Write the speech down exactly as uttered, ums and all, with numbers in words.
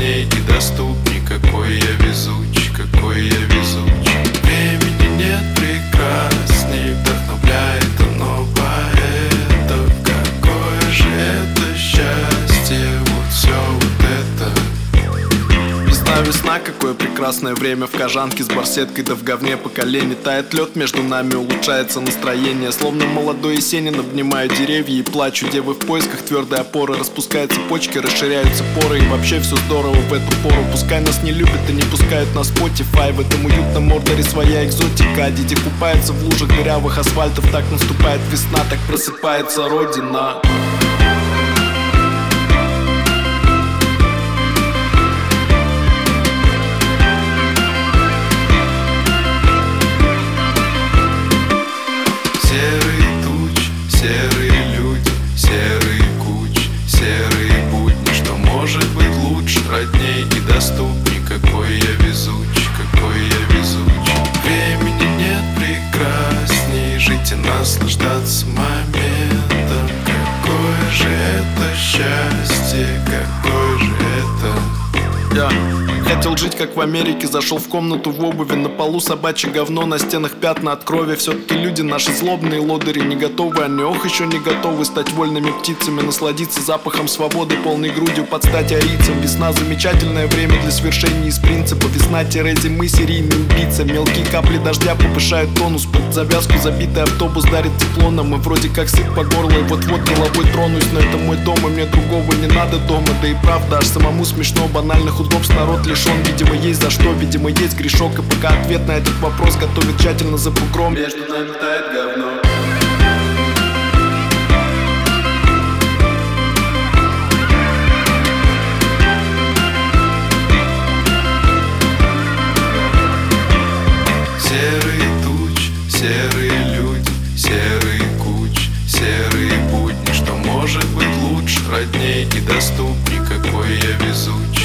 родней и доступней. Какой я везучий, какой я везучий. Времени нет прекрасней, вдохновляет оно поэтов. Какое же это счастье, вот все вот это. Весна, весна, какое прекрасное время. В кожанке с барсеткой, да в говне по колени. Тает лед между нами, улучшается настроение. Словно молодой Есенин обнимаю деревья и плачу. Девы в поисках твердой опоры. Распускаются почки, расширяются поры. И вообще все здорово в эту пору. Пускай нас не любят и не пускают на Spotify. В этом уютном Мордоре своя экзотика. Дети купаются в лужах дырявых асфальтов. Так наступает весна, так просыпается Родина. Серые тучи, серые люди, серые кучи, серые будни. Что может быть лучше, родней и доступней. Какой я везучий, какой я везучий. Времени нет прекрасней, жить и наслаждаться моментом. Какое же это счастье, какое же это. Я хотел жить как в Америке, зашел в комнату в обуви. На полу собачье говно, на стенах пятна от крови. Все-таки люди наши злобные лодыри, не готовы они, ох, еще не готовы стать вольными птицами. Насладиться запахом свободы полной грудью под стать арийцам. Весна — замечательное время для свершения из принципа. Весна-зимы — серийный убийца. Мелкие капли дождя повышают тонус. Под завязку забитый автобус дарит тепло нам. И вроде как сыт по горло, и вот-вот головой тронусь. Но это мой дом, и мне другого не надо дома. Да и правда, аж самому смешно, банальных удобств народ лишен. Видимо, есть за что, видимо, есть грешок. И пока ответ на этот вопрос готовит тщательно за бугром, между нами тает говно. Серые тучи, серые люди, серые кучи, серые будни. Что может быть лучше, родней и доступней. Какой я везучий.